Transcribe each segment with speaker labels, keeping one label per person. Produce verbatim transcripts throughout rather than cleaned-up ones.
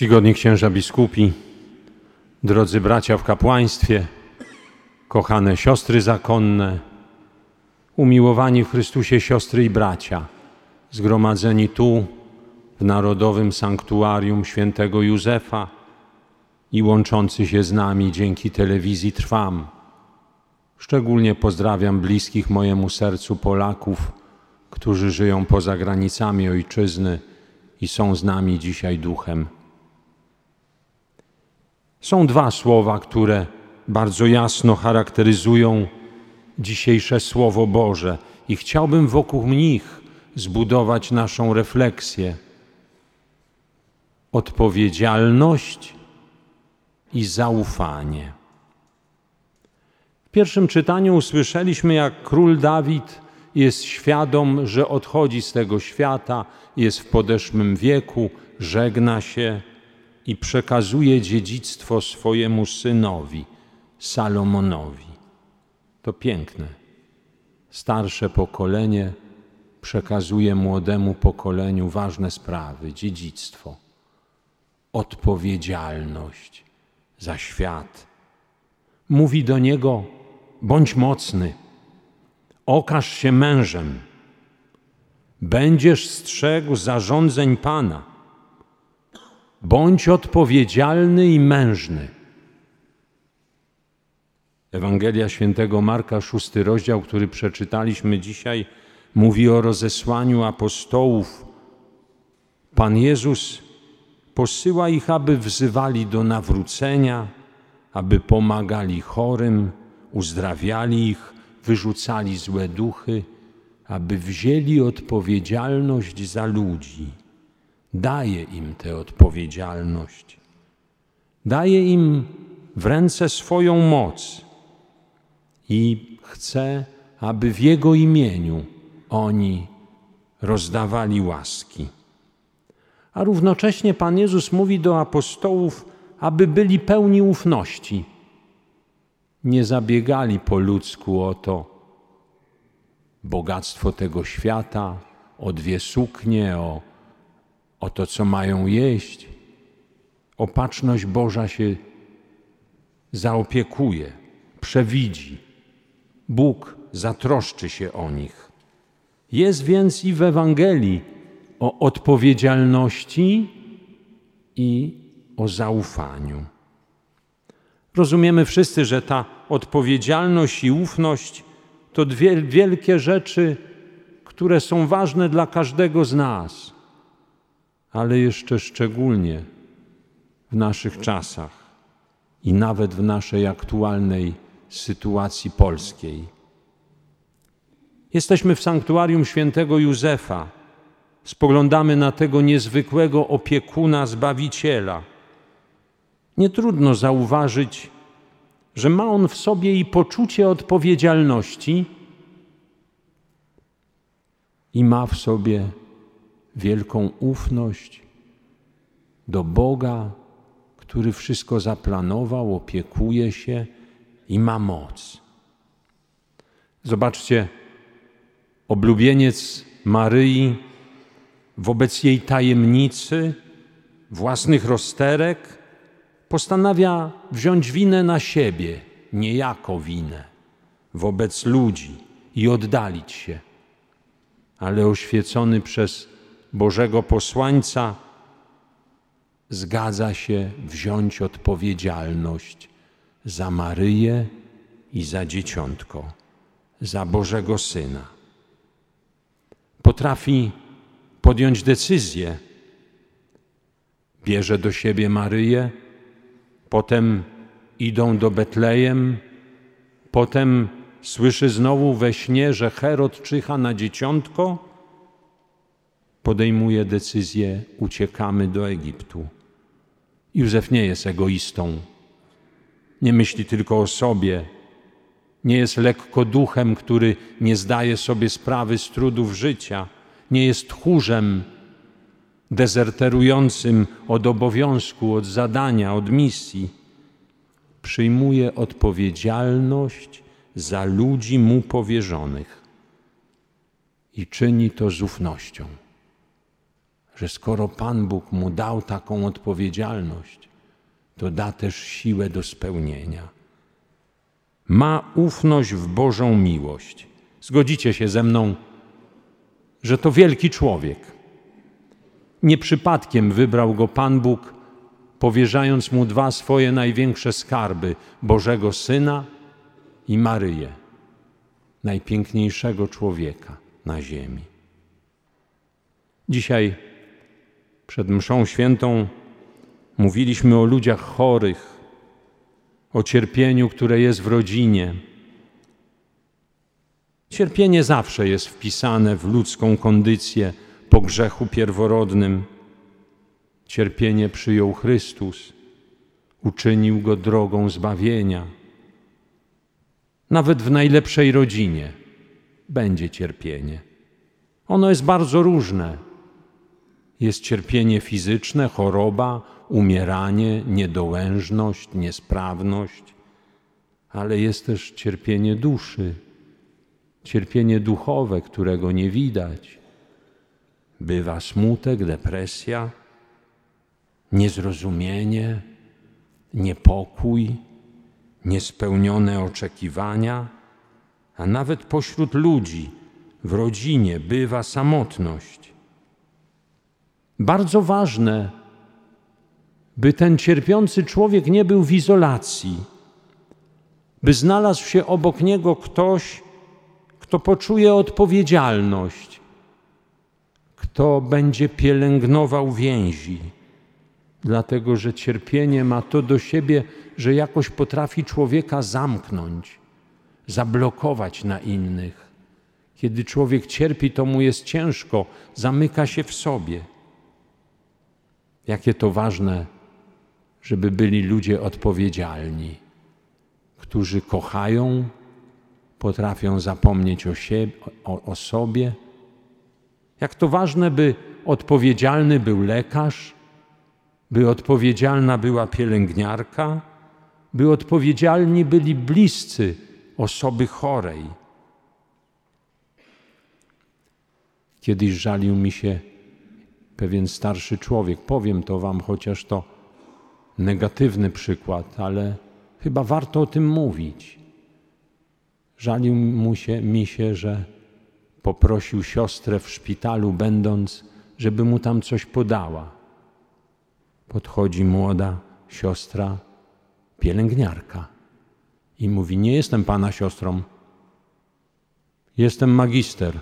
Speaker 1: Czcigodni księża biskupi, drodzy bracia w kapłaństwie, kochane siostry zakonne, umiłowani w Chrystusie siostry i bracia, zgromadzeni tu w Narodowym Sanktuarium Świętego Józefa i łączący się z nami dzięki telewizji Trwam. Szczególnie pozdrawiam bliskich mojemu sercu Polaków, którzy żyją poza granicami ojczyzny i są z nami dzisiaj duchem. Są dwa słowa, które bardzo jasno charakteryzują dzisiejsze Słowo Boże i chciałbym wokół nich zbudować naszą refleksję. Odpowiedzialność i zaufanie. W pierwszym czytaniu usłyszeliśmy, jak król Dawid jest świadom, że odchodzi z tego świata, jest w podeszłym wieku, żegna się i przekazuje dziedzictwo swojemu synowi, Salomonowi. To piękne. Starsze pokolenie przekazuje młodemu pokoleniu ważne sprawy, dziedzictwo, odpowiedzialność za świat. Mówi do niego: bądź mocny, okaż się mężem, będziesz strzegł zarządzeń Pana, bądź odpowiedzialny i mężny. Ewangelia Świętego Marka, szósty rozdział, który przeczytaliśmy dzisiaj, mówi o rozesłaniu apostołów. Pan Jezus posyła ich, aby wzywali do nawrócenia, aby pomagali chorym, uzdrawiali ich, wyrzucali złe duchy, aby wzięli odpowiedzialność za ludzi. Daje im tę odpowiedzialność. Daje im w ręce swoją moc i chce, aby w Jego imieniu oni rozdawali łaski. A równocześnie Pan Jezus mówi do apostołów, aby byli pełni ufności. Nie zabiegali po ludzku o to bogactwo tego świata, o dwie suknie, o, o to, co mają jeść. Opatrzność Boża się zaopiekuje, przewidzi. Bóg zatroszczy się o nich. Jest więc i w Ewangelii o odpowiedzialności i o zaufaniu. Rozumiemy wszyscy, że ta odpowiedzialność i ufność to dwie wielkie rzeczy, które są ważne dla każdego z nas, ale jeszcze szczególnie w naszych czasach i nawet w naszej aktualnej sytuacji polskiej. Jesteśmy w sanktuarium Świętego Józefa. Spoglądamy na tego niezwykłego opiekuna, Zbawiciela. Nie trudno zauważyć, że ma on w sobie i poczucie odpowiedzialności i ma w sobie wielką ufność do Boga, który wszystko zaplanował, opiekuje się i ma moc. Zobaczcie, oblubieniec Maryi wobec jej tajemnicy, własnych rozterek, postanawia wziąć winę na siebie, niejako winę, wobec ludzi i oddalić się. Ale oświecony przez Bożego posłańca zgadza się wziąć odpowiedzialność za Maryję i za dzieciątko, za Bożego Syna. Potrafi podjąć decyzję. Bierze do siebie Maryję, potem idą do Betlejem, potem słyszy znowu we śnie, że Herod czyha na dzieciątko, podejmuje decyzję: uciekamy do Egiptu. Józef nie jest egoistą, nie myśli tylko o sobie, nie jest lekkoduchem, który nie zdaje sobie sprawy z trudów życia, nie jest tchórzem dezerterującym od obowiązku, od zadania, od misji. Przyjmuje odpowiedzialność za ludzi mu powierzonych i czyni to z ufnością, że skoro Pan Bóg mu dał taką odpowiedzialność, to da też siłę do spełnienia. Ma ufność w Bożą miłość. Zgodzicie się ze mną, że to wielki człowiek. Nie przypadkiem wybrał go Pan Bóg, powierzając mu dwa swoje największe skarby, Bożego Syna i Maryję, najpiękniejszego człowieka na ziemi. Dzisiaj przed mszą świętą mówiliśmy o ludziach chorych, o cierpieniu, które jest w rodzinie. Cierpienie zawsze jest wpisane w ludzką kondycję po grzechu pierworodnym. Cierpienie przyjął Chrystus, uczynił go drogą zbawienia. Nawet w najlepszej rodzinie będzie cierpienie. Ono jest bardzo różne. Jest cierpienie fizyczne, choroba, umieranie, niedołężność, niesprawność, ale jest też cierpienie duszy, cierpienie duchowe, którego nie widać. Bywa smutek, depresja, niezrozumienie, niepokój, niespełnione oczekiwania, a nawet pośród ludzi, w rodzinie bywa samotność. Bardzo ważne, by ten cierpiący człowiek nie był w izolacji, by znalazł się obok niego ktoś, kto poczuje odpowiedzialność, kto będzie pielęgnował więzi, dlatego że cierpienie ma to do siebie, że jakoś potrafi człowieka zamknąć, zablokować na innych. Kiedy człowiek cierpi, to mu jest ciężko, zamyka się w sobie. Jakie to ważne, żeby byli ludzie odpowiedzialni, którzy kochają, potrafią zapomnieć o, siebie, o, o sobie. Jak to ważne, by odpowiedzialny był lekarz, by odpowiedzialna była pielęgniarka, by odpowiedzialni byli bliscy osoby chorej. Kiedyś żalił mi się pewien starszy człowiek. Powiem to wam, chociaż to negatywny przykład, ale chyba warto o tym mówić. Żalił mu się, mi się, że poprosił siostrę w szpitalu będąc, żeby mu tam coś podała. Podchodzi młoda siostra, pielęgniarka i mówi: nie jestem pana siostrą, jestem magister.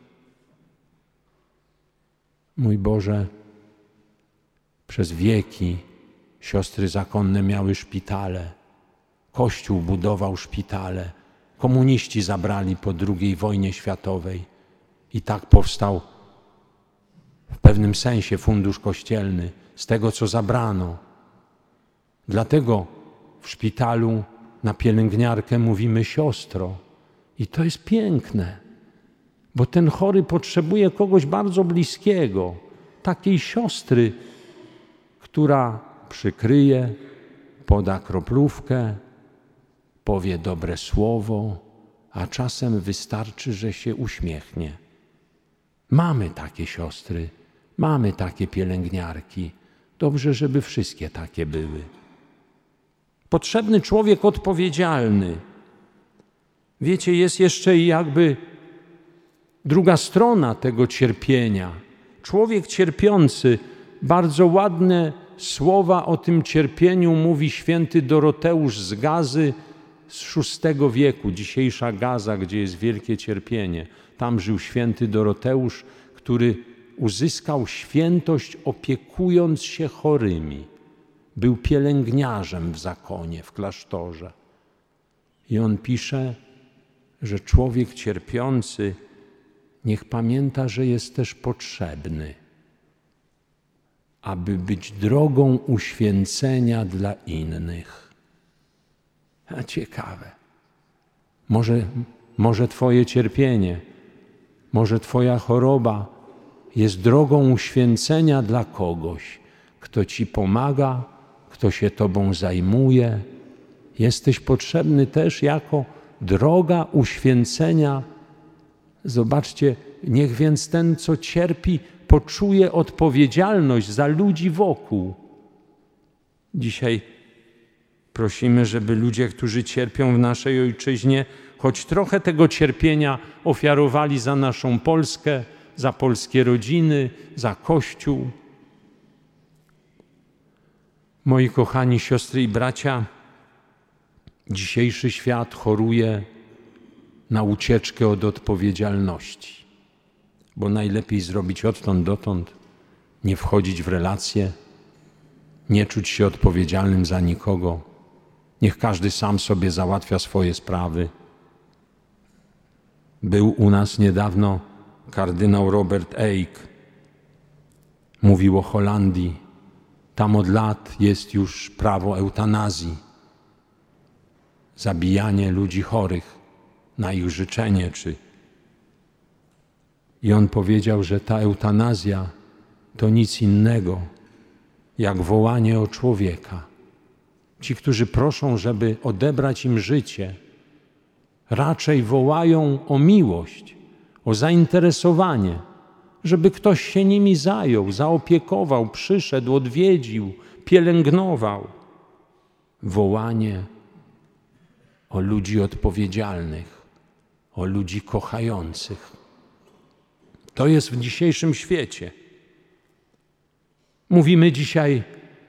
Speaker 1: Mój Boże, przez wieki siostry zakonne miały szpitale, Kościół budował szpitale, komuniści zabrali po drugiej wojnie światowej i tak powstał w pewnym sensie fundusz kościelny z tego, co zabrano. Dlatego w szpitalu na pielęgniarkę mówimy siostro i to jest piękne, bo ten chory potrzebuje kogoś bardzo bliskiego, takiej siostry, która przykryje, poda kroplówkę, powie dobre słowo, a czasem wystarczy, że się uśmiechnie. Mamy takie siostry, mamy takie pielęgniarki. Dobrze, żeby wszystkie takie były. Potrzebny człowiek odpowiedzialny. Wiecie, jest jeszcze jakby druga strona tego cierpienia. Człowiek cierpiący, bardzo ładne słowa o tym cierpieniu mówi święty Doroteusz z Gazy z szóstego wieku. Dzisiejsza Gaza, gdzie jest wielkie cierpienie. Tam żył święty Doroteusz, który uzyskał świętość opiekując się chorymi. Był pielęgniarzem w zakonie, w klasztorze. I on pisze, że człowiek cierpiący niech pamięta, że jest też potrzebny, aby być drogą uświęcenia dla innych. A ciekawe. Może, może twoje cierpienie, może twoja choroba jest drogą uświęcenia dla kogoś, kto ci pomaga, kto się tobą zajmuje. Jesteś potrzebny też jako droga uświęcenia. Zobaczcie, niech więc ten, co cierpi, poczuje odpowiedzialność za ludzi wokół. Dzisiaj prosimy, żeby ludzie, którzy cierpią w naszej ojczyźnie, choć trochę tego cierpienia ofiarowali za naszą Polskę, za polskie rodziny, za Kościół. Moi kochani siostry i bracia, dzisiejszy świat choruje na ucieczkę od odpowiedzialności, bo najlepiej zrobić odtąd dotąd, nie wchodzić w relacje, nie czuć się odpowiedzialnym za nikogo. Niech każdy sam sobie załatwia swoje sprawy. Był u nas niedawno kardynał Robert Eijk. Mówił o Holandii. Tam od lat jest już prawo eutanazji. Zabijanie ludzi chorych na ich życzenie. Czy... I on powiedział, że ta eutanazja to nic innego jak wołanie o człowieka. Ci, którzy proszą, żeby odebrać im życie, raczej wołają o miłość, o zainteresowanie, żeby ktoś się nimi zajął, zaopiekował, przyszedł, odwiedził, pielęgnował. Wołanie o ludzi odpowiedzialnych, o ludzi kochających. To jest w dzisiejszym świecie. Mówimy dzisiaj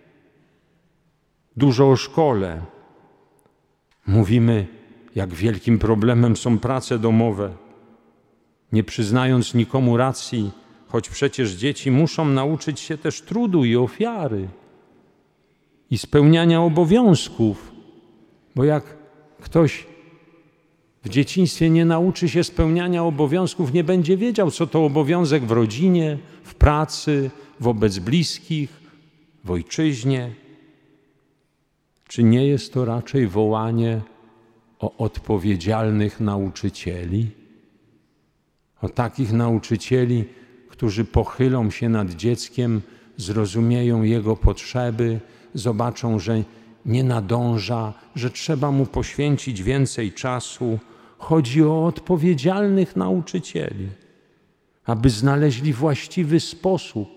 Speaker 1: dużo o szkole. Mówimy, jak wielkim problemem są prace domowe. Nie przyznając nikomu racji, choć przecież dzieci muszą nauczyć się też trudu i ofiary i spełniania obowiązków, bo jak ktoś w dzieciństwie nie nauczy się spełniania obowiązków, nie będzie wiedział, co to obowiązek w rodzinie, w pracy, wobec bliskich, w ojczyźnie. Czy nie jest to raczej wołanie o odpowiedzialnych nauczycieli? O takich nauczycieli, którzy pochylą się nad dzieckiem, zrozumieją jego potrzeby, zobaczą, że nie nadąża, że trzeba mu poświęcić więcej czasu. Chodzi o odpowiedzialnych nauczycieli, aby znaleźli właściwy sposób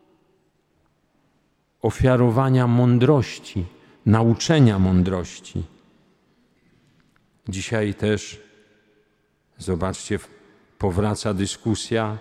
Speaker 1: ofiarowania mądrości, nauczenia mądrości. Dzisiaj też, zobaczcie, powraca dyskusja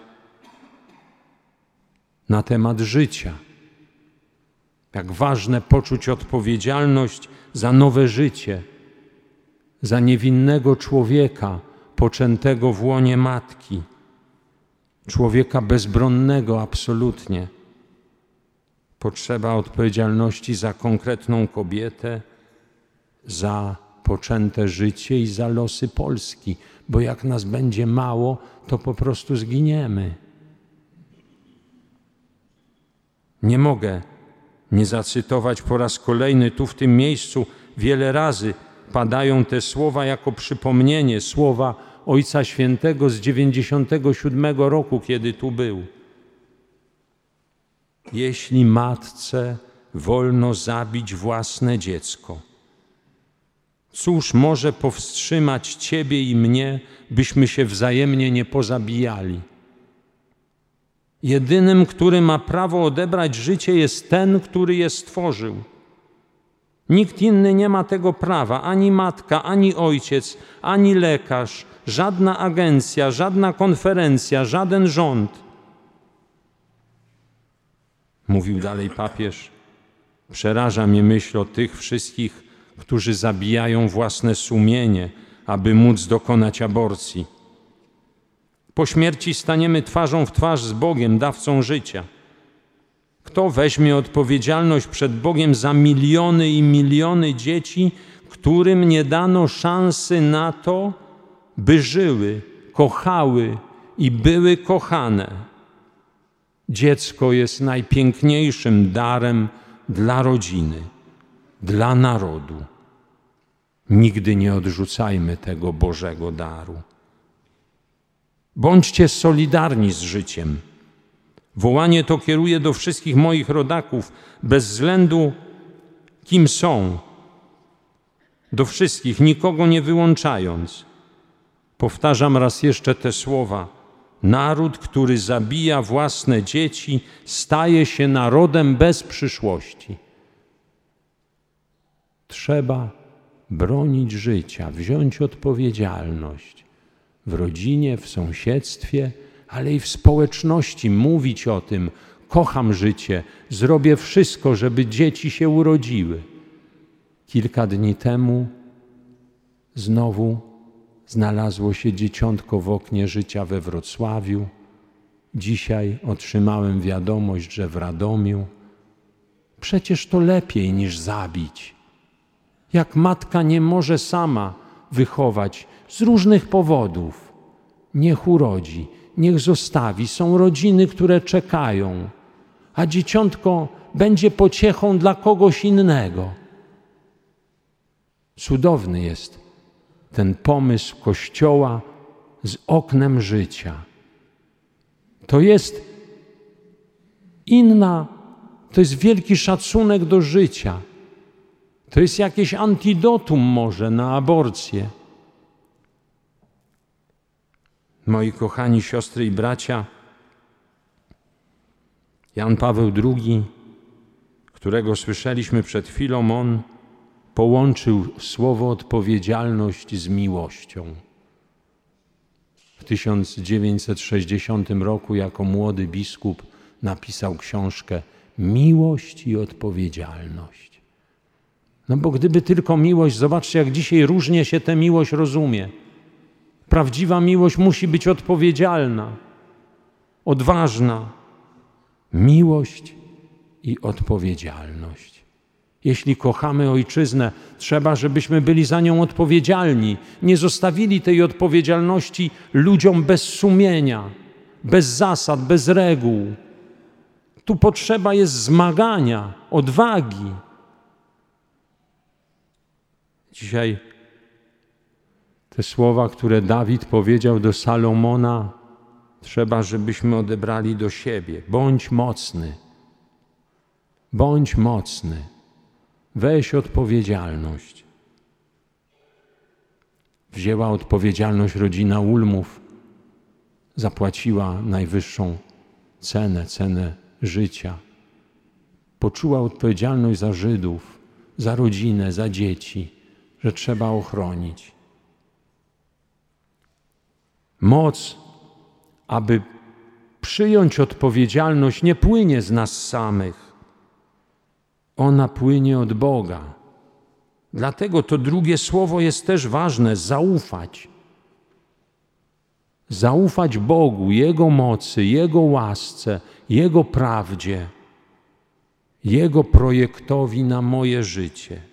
Speaker 1: na temat życia. Jak ważne poczuć odpowiedzialność za nowe życie, za niewinnego człowieka poczętego w łonie matki, człowieka bezbronnego absolutnie. Potrzeba odpowiedzialności za konkretną kobietę, za poczęte życie i za losy Polski, bo jak nas będzie mało, to po prostu zginiemy. Nie mogę nie zacytować po raz kolejny tu w tym miejscu. Wiele razy padają te słowa jako przypomnienie, słowa Ojca Świętego z dziewięćdziesiątego siódmego roku, kiedy tu był. Jeśli matce wolno zabić własne dziecko, cóż może powstrzymać Ciebie i mnie, byśmy się wzajemnie nie pozabijali? Jedynym, który ma prawo odebrać życie, jest ten, który je stworzył. Nikt inny nie ma tego prawa, ani matka, ani ojciec, ani lekarz, żadna agencja, żadna konferencja, żaden rząd. Mówił dalej papież, przeraża mnie myśl o tych wszystkich, którzy zabijają własne sumienie, aby móc dokonać aborcji. Po śmierci staniemy twarzą w twarz z Bogiem, dawcą życia. Kto weźmie odpowiedzialność przed Bogiem za miliony i miliony dzieci, którym nie dano szansy na to, by żyły, kochały i były kochane? Dziecko jest najpiękniejszym darem dla rodziny, dla narodu. Nigdy nie odrzucajmy tego Bożego daru. Bądźcie solidarni z życiem. Wołanie to kieruję do wszystkich moich rodaków, bez względu kim są. Do wszystkich, nikogo nie wyłączając. Powtarzam raz jeszcze te słowa. Naród, który zabija własne dzieci, staje się narodem bez przyszłości. Trzeba bronić życia, wziąć odpowiedzialność w rodzinie, w sąsiedztwie, ale i w społeczności, mówić o tym: kocham życie, zrobię wszystko, żeby dzieci się urodziły. Kilka dni temu znowu znalazło się dzieciątko w oknie życia we Wrocławiu. Dzisiaj otrzymałem wiadomość, że w Radomiu. Przecież to lepiej niż zabić. Jak matka nie może sama wychować z różnych powodów, niech urodzi, niech zostawi. Są rodziny, które czekają, a dzieciątko będzie pociechą dla kogoś innego. Cudowny jest ten pomysł Kościoła z oknem życia. To jest inna, to jest wielki szacunek do życia. To jest jakieś antidotum może na aborcję. Moi kochani siostry i bracia, Jan Paweł drugi, którego słyszeliśmy przed chwilą, on połączył słowo odpowiedzialność z miłością. W tysiąc dziewięćset sześćdziesiątym roku jako młody biskup napisał książkę Miłość i odpowiedzialność. No bo gdyby tylko miłość, zobaczcie, jak dzisiaj różnie się tę miłość rozumie. Prawdziwa miłość musi być odpowiedzialna, odważna. Miłość i odpowiedzialność. Jeśli kochamy Ojczyznę, trzeba, żebyśmy byli za nią odpowiedzialni. Nie zostawili tej odpowiedzialności ludziom bez sumienia, bez zasad, bez reguł. Tu potrzeba jest zmagania, odwagi. Dzisiaj te słowa, które Dawid powiedział do Salomona, trzeba, żebyśmy odebrali do siebie. Bądź mocny. Bądź mocny. Weź odpowiedzialność. Wzięła odpowiedzialność rodzina Ulmów. Zapłaciła najwyższą cenę, cenę życia. Poczuła odpowiedzialność za Żydów, za rodzinę, za dzieci, że trzeba ochronić. Moc, aby przyjąć odpowiedzialność, nie płynie z nas samych. Ona płynie od Boga. Dlatego to drugie słowo jest też ważne, zaufać. Zaufać Bogu, Jego mocy, Jego łasce, Jego prawdzie, Jego projektowi na moje życie.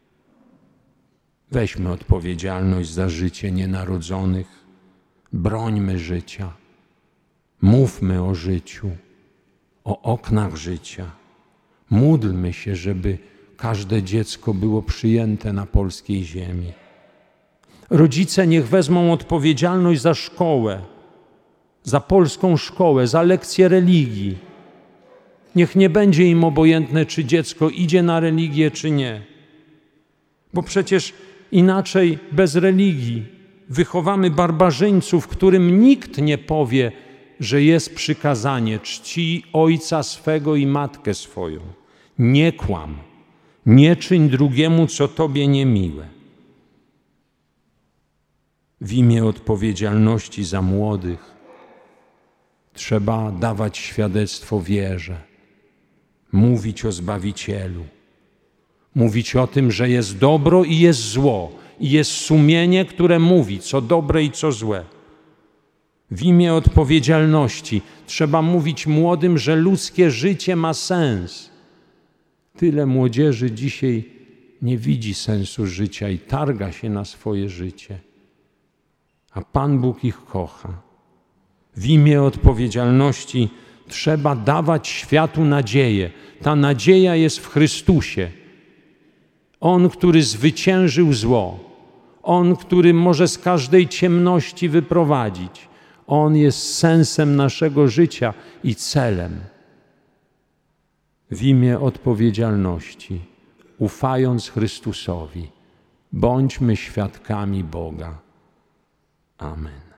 Speaker 1: Weźmy odpowiedzialność za życie nienarodzonych. Brońmy życia. Mówmy o życiu, o oknach życia. Módlmy się, żeby każde dziecko było przyjęte na polskiej ziemi. Rodzice niech wezmą odpowiedzialność za szkołę, za polską szkołę, za lekcje religii. Niech nie będzie im obojętne, czy dziecko idzie na religię, czy nie. Bo przecież inaczej bez religii wychowamy barbarzyńców, którym nikt nie powie, że jest przykazanie: czci ojca swego i matkę swoją. Nie kłam, nie czyń drugiemu, co tobie niemiłe. W imię odpowiedzialności za młodych trzeba dawać świadectwo wierze, mówić o Zbawicielu, mówić o tym, że jest dobro i jest zło, i jest sumienie, które mówi, co dobre i co złe. W imię odpowiedzialności trzeba mówić młodym, że ludzkie życie ma sens. Tyle młodzieży dzisiaj nie widzi sensu życia i targa się na swoje życie. A Pan Bóg ich kocha. W imię odpowiedzialności trzeba dawać światu nadzieję. Ta nadzieja jest w Chrystusie. On, który zwyciężył zło. On, który może z każdej ciemności wyprowadzić. On jest sensem naszego życia i celem. W imię odpowiedzialności, ufając Chrystusowi, bądźmy świadkami Boga. Amen.